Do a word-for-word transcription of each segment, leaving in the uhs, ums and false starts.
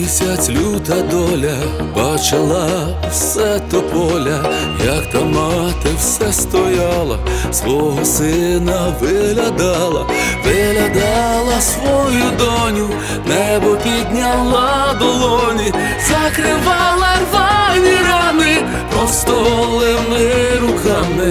місяць, люта доля бачила все тополя, як та мати все стояла, свого сина виглядала, виглядала свою доню, небо підняла долоні, закривала рвані рани просто голими руками.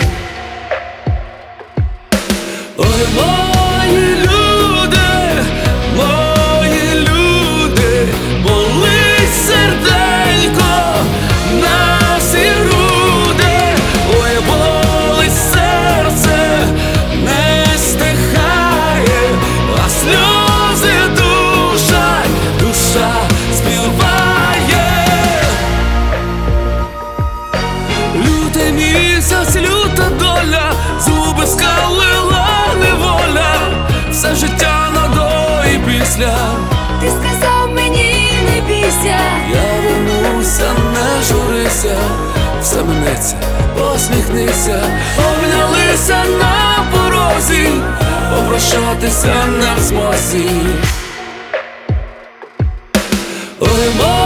Ой, мої люди, мої люди, болить серденько на всі груди. Ой, болить серце, не стихає, а сльози душать, душа співає. Лютий місяць, люта доля, зуби скалила неволя, все життя на до і після. Ти сказав мені, не бійся, Я вернуся, не журися, все минеться, посміхнися. Обнялися на порозі, попрощатися не в змозі. Ой,